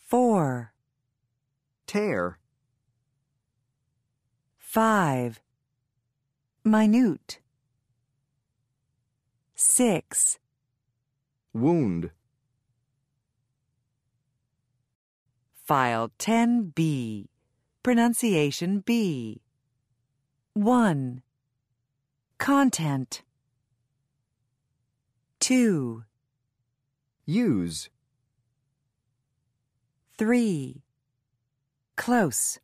4, tear, 5, minute. 6, wound, File 10B, Pronunciation B. 1, content. 2, use, 3, close.